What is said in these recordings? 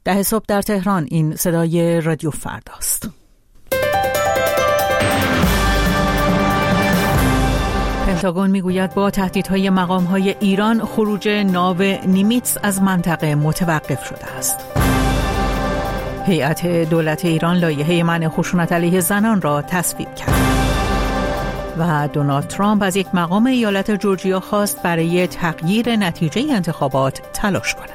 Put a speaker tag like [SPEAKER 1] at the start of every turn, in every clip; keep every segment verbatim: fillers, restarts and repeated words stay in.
[SPEAKER 1] ده صبح در تهران. این صدای رادیو فرداست. پنتاگون میگوید با تهدیدهای مقام‌های ایران خروج ناو نیمیتس از منطقه متوقف شده است. هیئت دولت ایران لایحه منع خشونت علیه زنان را تصویب کرد. و دونالد ترامپ از یک مقام ایالت جورجیا خواست برای تغییر نتیجه انتخابات تلاش کند.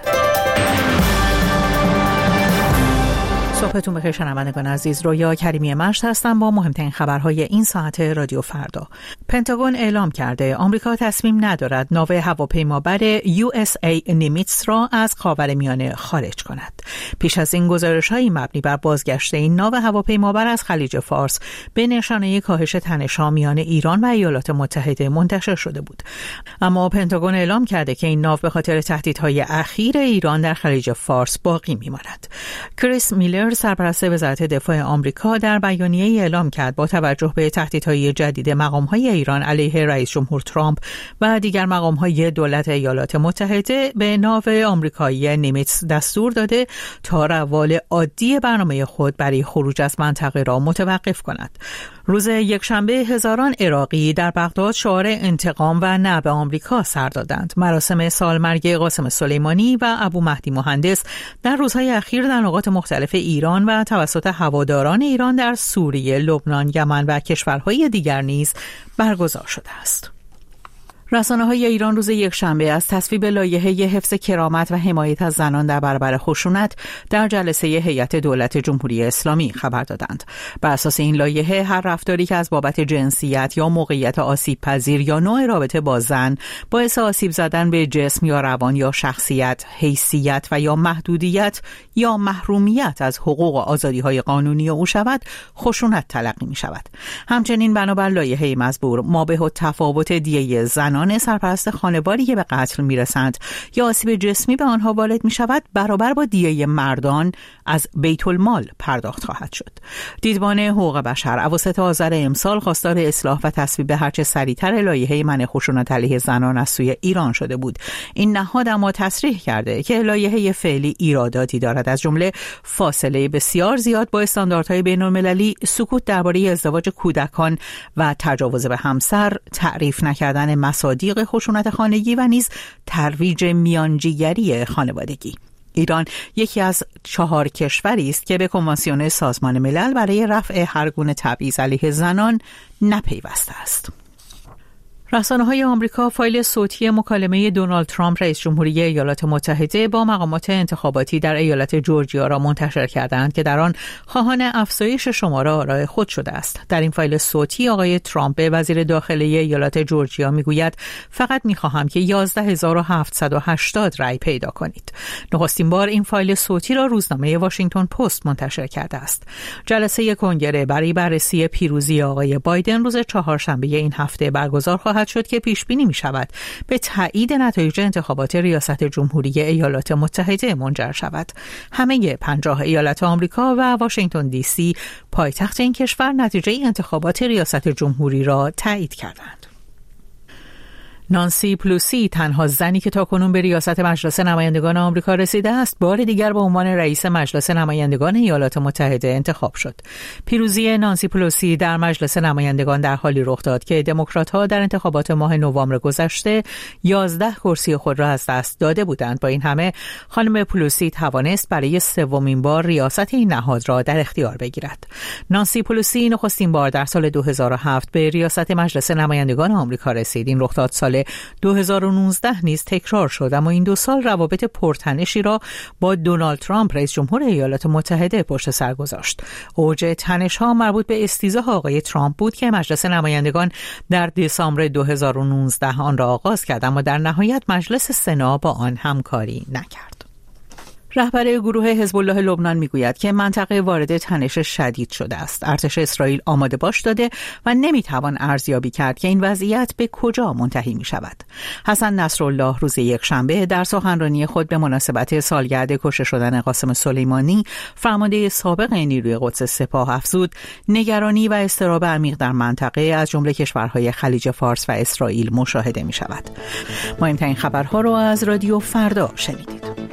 [SPEAKER 1] صبحتون بخیر شنوندگان عزیز، رویا کریمی مشت هستم با مهمترین خبرهای این ساعت رادیو فردا. پنتاگون اعلام کرده آمریکا تصمیم ندارد ناو هواپیمابر یو اس ای نیمیتس را از خاورمیانه خارج کند. پیش از این گزارش‌های مبنی بر بازگشت این ناو هواپیمابر از خلیج فارس به نشانه کاهش تنش‌ها میان ایران و ایالات متحده منتشر شده بود. اما پنتاگون اعلام کرده که این ناو به خاطر تهدیدهای اخیر ایران در خلیج فارس باقی می‌ماند. کریس میلر سرپرست وزارت دفاع آمریکا در بیانیه‌ای اعلام کرد با توجه به تهدیدهای جدید مقام‌های ایران علیه رئیس جمهور ترامپ و دیگر مقام‌های دولت ایالات متحده به ناو آمریکایی نیمیتس دستور داده تا روال عادی برنامه خود برای خروج از منطقه را متوقف کند. روز یکشنبه هزاران عراقی در بغداد شعار انتقام و نه به آمریکا سر دادند. مراسم سالمرگ قاسم سلیمانی و ابو مهدی مهندس در روزهای اخیر در نقاط مختلف ایران و توسط هواداران ایران در سوریه، لبنان، یمن و کشورهای دیگر نیز برگزار شده است. رسانه‌های ایران روز یکشنبه از تصویب لایحه حفظ کرامت و حمایت از زنان در برابر خشونت در جلسه هیئت دولت جمهوری اسلامی خبر دادند. بر اساس این لایحه هر رفتاری که از بابت جنسیت یا موقعیت آسیب پذیر یا نوع رابطه با زن باعث آسیب زدن به جسم یا روان یا شخصیت، حیثیت و یا محدودیت یا محرومیت از حقوق و آزادی‌های قانونی او شود، خشونت تلقی می‌شود. همچنین بنابر لایحه مزبور مابه التفاوت دیه زن سرپرست خانواری که به قتل میرسند یا آسیب جسمی به آنها وارد می شود برابر با دیه مردان از بیت المال پرداخت خواهد شد. دیدبان حقوق بشر اواسط آذر امسال خواستار اصلاح و تصویب هرچه سریعتر لایحه منع خشونت علیه زنان از سوی ایران شده بود. این نهاد اما تصریح کرده که لایحه فعلی ایراداتی دارد، از جمله فاصله بسیار زیاد با استانداردهای بین‌المللی، سکوت درباره ازدواج کودکان و تجاوز به همسر، تعریف نکردن مسائل صادق خشونت خانگی و نیز ترویج میانجیگری خانوادگی. ایران یکی از چهار کشوری است که به کنوانسیون سازمان ملل برای رفع هر گونه تبعیض علیه زنان نپیوسته است. رسانه‌های آمریکا فایل صوتی مکالمه دونالد ترامپ رئیس جمهوری ایالات متحده با مقامات انتخاباتی در ایالت جورجیا را منتشر کردند که در آن خواهان افزایش شماره آرای خود شده است. در این فایل صوتی آقای ترامپ به وزیر داخلی ایالت جورجیا میگوید فقط می‌خواهم که یازده هزار و هفتصد و هشتاد رأی پیدا کنید. نخستین بار این فایل صوتی را روزنامه واشنگتن پست منتشر کرده است. جلسه کنگره برای بررسی پیروزی آقای بایدن روز چهارشنبه این هفته برگزار خواهد شد که پیش بینی می شود به تایید نتایج انتخابات ریاست جمهوری ایالات متحده منجر شود. همه پنجاه ایالت آمریکا و واشنگتن دی سی پایتخت این کشور نتیجه انتخابات ریاست جمهوری را تایید کردند. نانسی پلوسی، تنها زنی که تاکنون به ریاست مجلس نمایندگان آمریکا رسیده است، بار دیگر به عنوان رئیس مجلس نمایندگان ایالات متحده انتخاب شد. پیروزی نانسی پلوسی در مجلس نمایندگان در حالی رخ داد که دموکرات‌ها در انتخابات ماه نوامبر گذشته یازده کرسی خود را از دست داده بودند. با این همه خانم پلوسی توانست برای سومین بار ریاست این نهاد را در اختیار بگیرد. نانسی پلوسی نخستین بار در سال دو هزار و هفت به ریاست مجلس نمایندگان آمریکا رسید. این رخداد سال دو هزار و نوزده نیز تکرار شد، اما این دو سال روابط پرتنشی را با دونالد ترامپ رئیس جمهور ایالات متحده پشت سر گذاشت. اوج تنش‌ها مربوط به استیضاح آقای ترامپ بود که مجلس نمایندگان در دسامبر دو هزار و نوزده آن را آغاز کرد، اما در نهایت مجلس سنا با آن همکاری نکرد. رهبر گروه حزب الله لبنان میگوید که منطقه وارد تنش شدید شده است. ارتش اسرائیل آماده باش داده و نمیتوان ارزیابی کرد که این وضعیت به کجا منتهی می شود. حسن نصرالله روز یکشنبه در سخنرانی خود به مناسبت سالگرد کشته شدن قاسم سلیمانی، فرمانده سابق نیروی قدس سپاه، افزود نگرانی و اضطراب عمیق در منطقه از جمله کشورهای خلیج فارس و اسرائیل مشاهده می شود. مهمترین خبرها را از رادیو فردا شنیدید.